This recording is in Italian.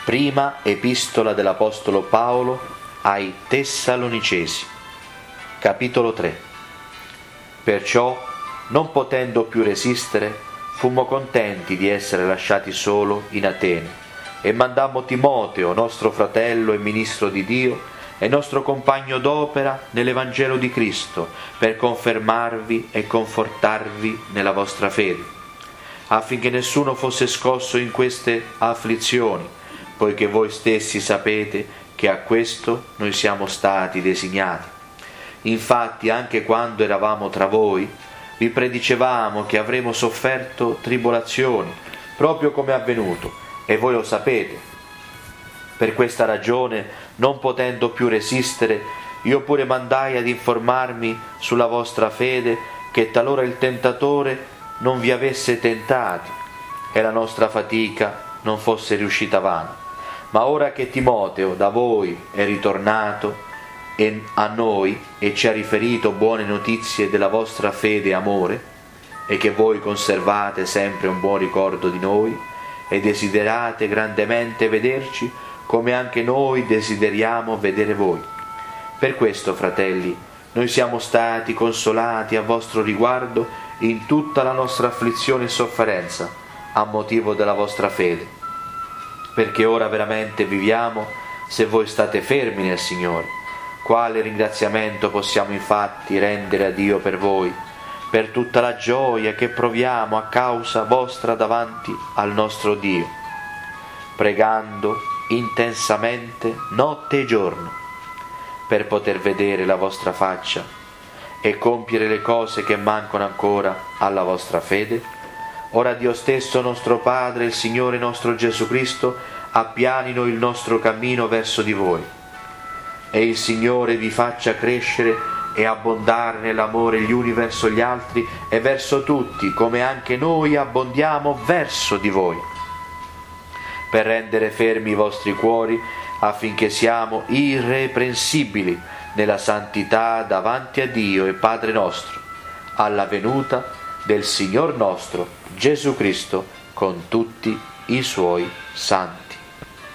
Prima epistola dell'Apostolo Paolo ai Tessalonicesi, capitolo 3. Perciò, non potendo più resistere, fummo contenti di essere lasciati solo in Atene, e mandammo Timoteo, nostro fratello e ministro di Dio, e nostro compagno d'opera nell'Evangelo di Cristo, per confermarvi e confortarvi nella vostra fede, affinché nessuno fosse scosso in queste afflizioni, poiché voi stessi sapete che a questo noi siamo stati designati. Infatti, anche quando eravamo tra voi, vi predicevamo che avremo sofferto tribolazioni, proprio come è avvenuto, e voi lo sapete. Per questa ragione, non potendo più resistere, io pure mandai ad informarmi sulla vostra fede, che talora il tentatore non vi avesse tentati, e la nostra fatica non fosse riuscita vana. Ma ora che Timoteo da voi è ritornato a noi e ci ha riferito buone notizie della vostra fede e amore, e che voi conservate sempre un buon ricordo di noi e desiderate grandemente vederci, come anche noi desideriamo vedere voi. Per questo, fratelli, noi siamo stati consolati a vostro riguardo in tutta la nostra afflizione e sofferenza, a motivo della vostra fede. Perché ora veramente viviamo se voi state fermi nel Signore. Quale ringraziamento possiamo infatti rendere a Dio per voi, per tutta la gioia che proviamo a causa vostra davanti al nostro Dio, pregando intensamente notte e giorno, per poter vedere la vostra faccia e compiere le cose che mancano ancora alla vostra fede? Ora Dio stesso, nostro Padre, il Signore nostro Gesù Cristo, appianino il nostro cammino verso di voi, e il Signore vi faccia crescere e abbondare nell'amore gli uni verso gli altri e verso tutti, come anche noi abbondiamo verso di voi, per rendere fermi i vostri cuori, affinché siamo irreprensibili nella santità davanti a Dio e Padre nostro, alla venuta del Signor nostro Gesù Cristo con tutti i suoi santi.